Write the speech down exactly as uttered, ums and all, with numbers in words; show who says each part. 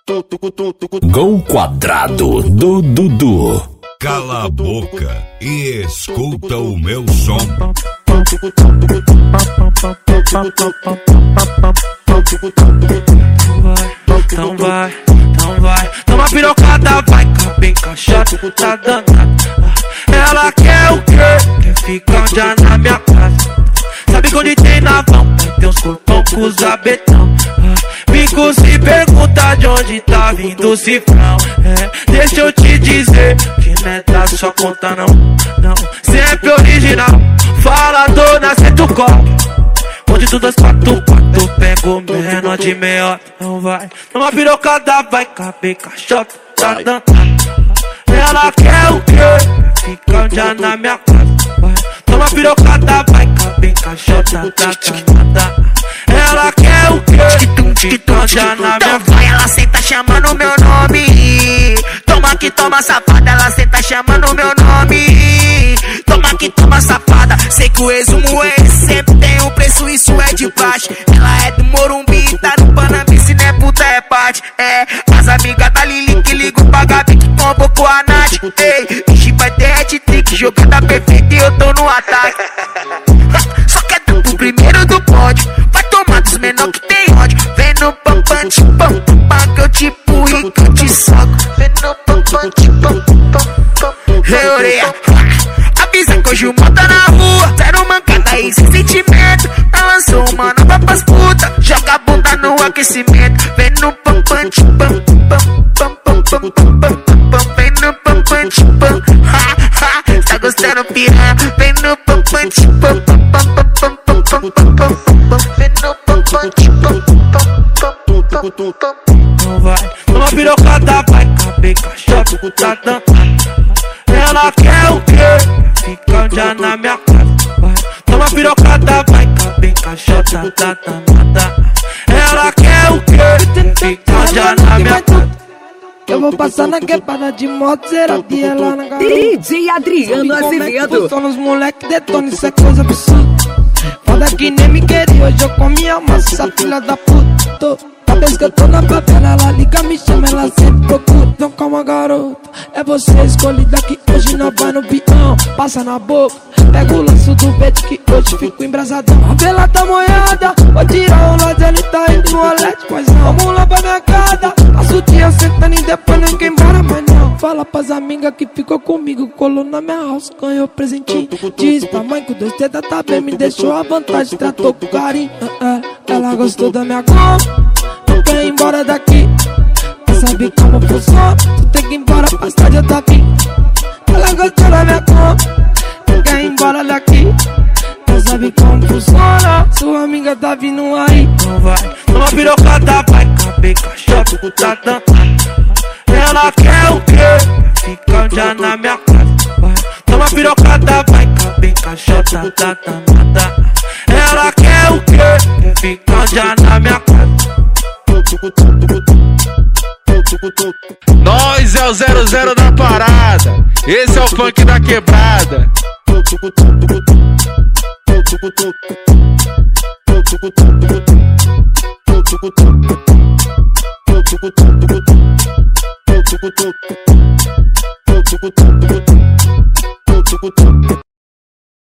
Speaker 1: Gol Quadrado do Dudu.
Speaker 2: Cala a boca e escuta o meu som.
Speaker 3: Então vai, então vai. Toma pirocada, vai, cabem caixota, tá danada. Ela quer o quê? Quer ficar um dia na minha casa. Sabe que onde tem navão, tem uns corpão com os abetão. Fico se pergunta de onde tá vindo o cifrão. É, deixa eu te dizer que não é da sua conta não, não. Sempre original, fala dona, senta o copo. Onde tu dois quatro, quatro, pego menor de meia. Não vai, numa pirocada vai caber caixota, tá danada. Ela quer o quê? Fica um dia na minha casa. Vai, toma pirocada vai caber caixota, tá danada. Ela quer o quê? Fica um dia na minha casa.
Speaker 4: Vai, ela senta chamando meu nome. Toma que toma safada, ela senta chamando meu nome. Toma que toma safada. Sei que o resumo é esse, sempre tem um preço, isso é de praxe. Ela é do Morumbi, tá no Panambi, se não é puta é parte. É, as amigas da Lili que ligam pra Gabi que convocou a Nath. Ei, hoje vai ter hat-trick, jogada perfeita e eu tô no ataque. Só quer dar pro primeiro do pódio, vai tomar dos menor que tem ódio. Vem no pampante, pam, pam, que eu te empurro e que eu te soco. Vem no pampante, pam, pam, pam, hey, orelha. Avisa que hoje o mal tá na rua, zero mancada e sem sentimento. Não lançou uma nova pras puta, joga a bunda no aquecimento. Vem no pampante, pam, pam, pam, pam, pam, pam, pam, pam. Vem no pampante, pam, ha, ha, tá gostando piranha. Vem no pampante, pam, pam, pam, pam, pam, pam, pam, pam, pam. Vem no pampante, pam, pam, pam, pam, pam, pam.
Speaker 3: Não vai, numa pirocada vai caber caixota, tá danada. Ela quer o quê? Fica um dia na minha casa. Vai, toma pirocada vai caber caixota, tá danada. Ela quer o quê? Fica um dia na minha casa.
Speaker 5: Eu vou passar na quebrada de moto, zeradinha lá na garota.
Speaker 6: D J Adriano Azevedo.
Speaker 5: Só nos moleque detona, isso é coisa absurda. Foda que nem me queria, hoje eu comi a massa, essa filha da puta. Cada vez que eu tô na favela, ela liga, me chama, ela sempre procura. Então calma, garota, é você escolhida que hoje não vai no peão. Passa na boca, pega o laço do beat que hoje fico embrasadão. A vela tá molhada, vou tirar o lado, ele tá indo no olete, pois não. Vamos lá pra minha casa, passo o dia sentando e depois não quer embora, mas não. Fala pras amigas que ficou comigo, colou na minha house, ganhou presentinho. Diz pra mãe que o dois dedos tá bem, me deixou à vontade, tratou com carinho. Ela gostou da minha cor, não quer ir embora daqui. Sabe como funciona, tu tem que ir embora pra estádio da vida. Ela gostou da minha cor, não quer ir embora daqui. Não sabe como funciona, sua amiga tá vindo aí.
Speaker 3: Não vai, numa pirocada vai caber caixota, tá danada. Ela quer o quê? Fica um dia na minha casa. Vai, toma pirocada vai caber caixota, tá danada. Ela quer o quê? Fica um dia na minha casa.
Speaker 7: Nós é o zero zero da parada, esse é o funk da quebrada.